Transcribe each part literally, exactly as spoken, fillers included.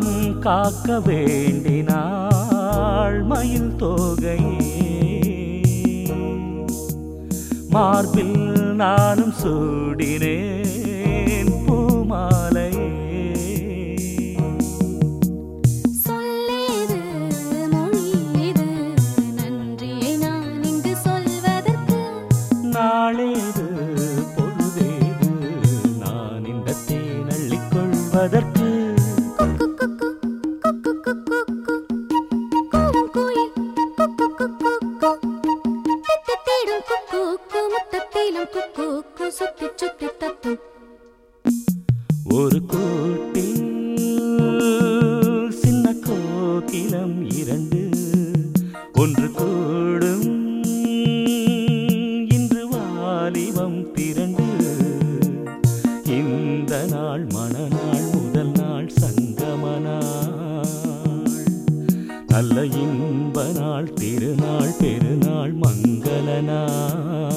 வானம் காக்க வேண்டினாள் மயில் தோகையே. மார்பில் நானும் சூடினேன் பூமாலையே. சொல்லேது மொழியேது நன்றியை நான் இங்கு சொல்வதற்கு. நாளேது பொழுதேது நான் இந்த தேனள்ளிக் கொள்வதற்கு. ஒரு கூட்டில் சின்ன கோகிலம் இரண்டு ஒன்று கூடும் இன்று வாலிபம் திரண்டு. இந்த நாள் மணநாள் முதல் நாள் சங்கம நாள். நல்ல இன்ப நாள் திருநாள் பெருநாள் மங்கள நாள்.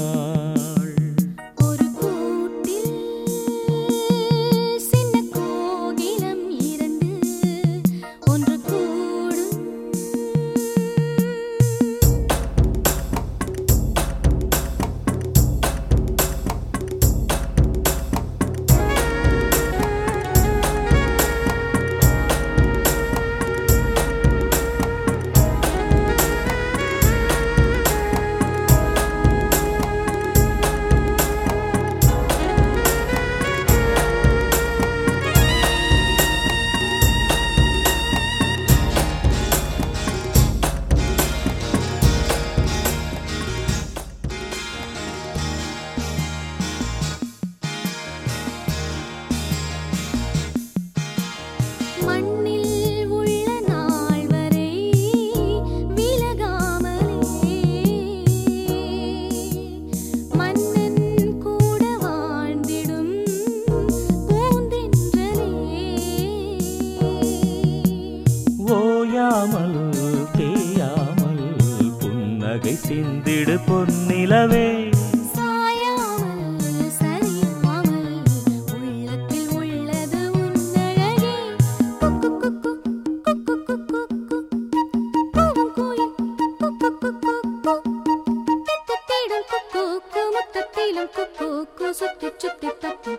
ஓயாமல் தேயாமல் புன்னகை சிந்திடு பொன்னிலவே. சாயாமல் சரியாமல் உள்ளத்தில் உள்ளது உன்னழகே. குக்கு குக்கு குக்கு குக்கு பூங்குயில் குக்கு குக்கு தித்தித்திடும் குக்கு முத்தத்திலும் குக்கு சுத்தி சுத்தி தப்பு.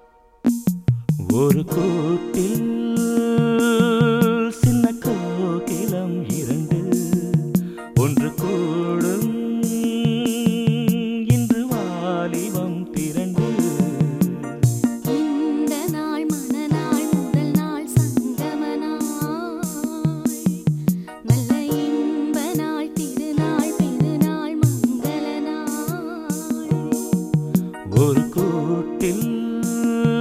ஒரு கூட்டில் சின்ன கோகிலம் இரண்டு ஒன்று கூடும் இன்று வாலிபம் திரண்டு. இந்த நாள் மணநாள் முதல் நாள் சங்கம நாள். நல்ல இன்ப நாள் திருநாள் பெருநாள் மங்கள நாள். ஒரு கூட்டில்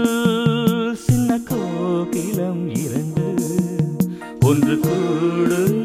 சின்ன கோகிலம் இரண்டு ஒன்று கூடும்